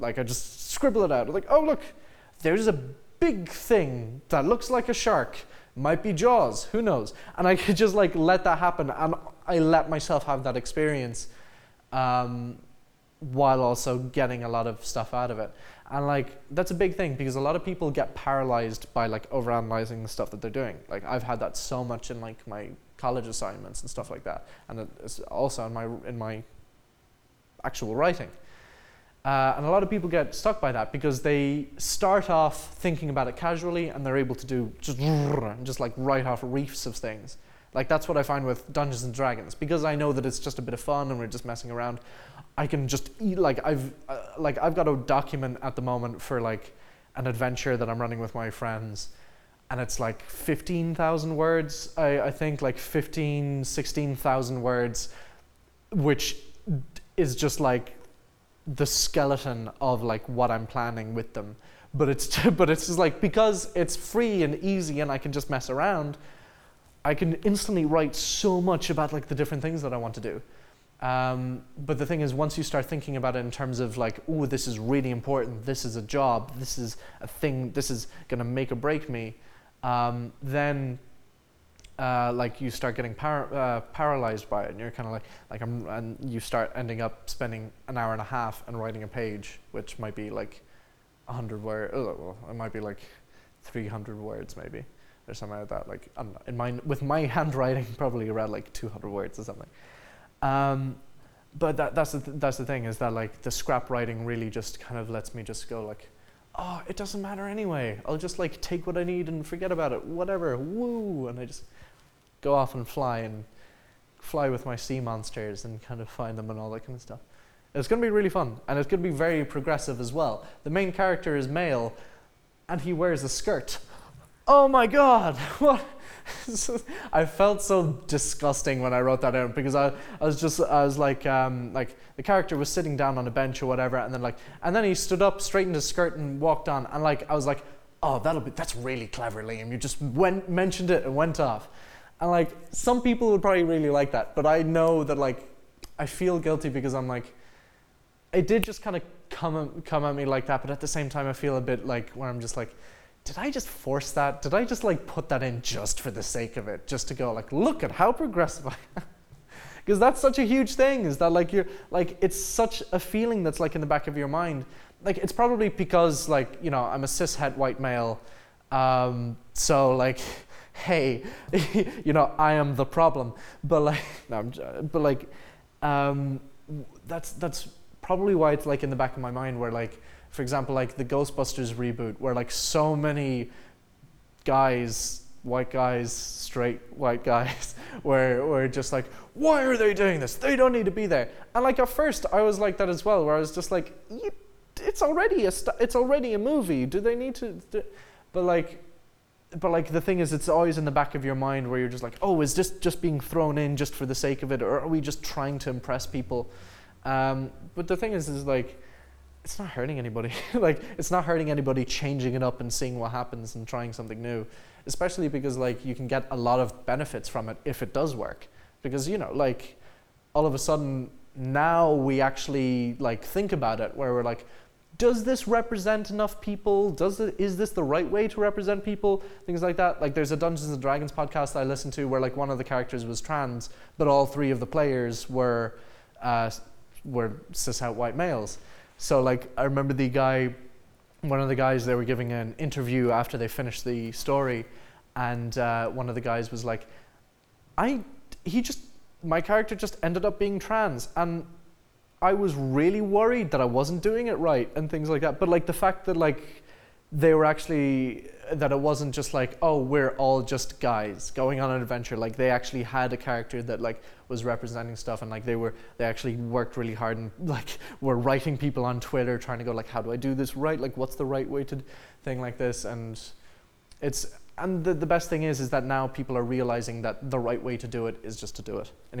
Like I just scribble it out. Like, oh look, there's a big thing that looks like a shark. Might be Jaws, who knows? And I could just like let that happen, and I let myself have that experience, while also getting a lot of stuff out of it. And like that's a big thing, because a lot of people get paralyzed by like overanalyzing the stuff that they're doing. Like I've had that so much in like my college assignments and stuff like that, and it's also in my actual writing. And a lot of people get stuck by that because they start off thinking about it casually, and they're able to do just like write off reefs of things. Like that's what I find with Dungeons and Dragons, because I know that it's just a bit of fun and we're just messing around. I can just I've got a document at the moment for like an adventure that I'm running with my friends, and it's like 15,000 words. I think like 16,000 words, which is just like the skeleton of like what I'm planning with them. But it's just like, because it's free and easy and I can just mess around, I can instantly write so much about like the different things that I want to do. But the thing is, once you start thinking about it in terms of like, oh, this is really important, this is a job, this is a thing, this is gonna make or break me, then like you start getting paralyzed by it, and you're kind of and you start ending up spending an hour and a half and writing a page, which might be like 100 words. Well, it might be like 300 words maybe, or something like that. Like I don't know, with my handwriting, probably around like 200 words or something. But that's the thing, is that like the scrap writing really just kind of lets me just go like, oh, it doesn't matter anyway. I'll just like take what I need and forget about it. Whatever, woo, and I just go off and fly with my sea monsters and kind of find them and all that kind of stuff. It's going to be really fun, and it's going to be very progressive as well. The main character is male, and he wears a skirt. Oh my god, what? I felt so disgusting when I wrote that out, because I was like the character was sitting down on a bench or whatever, and then he stood up, straightened his skirt, and walked on, and like I was like, oh, that's really clever, Liam. You just mentioned it and went off. And like some people would probably really like that, but I know that like I feel guilty, because I'm like, it did just kind of come at me like that, but at the same time I feel a bit like, where I'm just like, did I just force that? Did I just like put that in just for the sake of it, just to go like, look at how progressive I am? Because that's such a huge thing, is that like you're like, it's such a feeling that's like in the back of your mind. Like it's probably because like, you know, I'm a cishet white male, so like, hey, you know, I am the problem. But like, no, that's probably why it's like in the back of my mind, where like, for example, like the Ghostbusters reboot, where like so many guys, white guys, straight white guys, were just like, why are they doing this? They don't need to be there. And like at first I was like that as well, where I was just like, it's already a movie. Do they need to? But like the thing is, it's always in the back of your mind, where you're just like, oh, is this just being thrown in just for the sake of it, or are we just trying to impress people? But the thing is like, it's not hurting anybody. Like, it's not hurting anybody changing it up and seeing what happens and trying something new, especially because like you can get a lot of benefits from it if it does work. Because, you know, like all of a sudden now we actually like think about it, where we're like, does this represent enough people? Is this the right way to represent people? Things like that. Like there's a Dungeons and Dragons podcast I listened to, where like one of the characters was trans, but all three of the players were cis-out white males. So like I remember one of the guys, they were giving an interview after they finished the story, and one of the guys was like, my character just ended up being trans, and I was really worried that I wasn't doing it right and things like that. But like the fact that like they were actually, that it wasn't just like, oh, we're all just guys going on an adventure. Like they actually had a character that like was representing stuff, and like they actually worked really hard, and like were writing people on Twitter trying to go like, how do I do this right? Like what's the right way to thing like this? And the best thing is that now people are realizing that the right way to do it is just to do it. And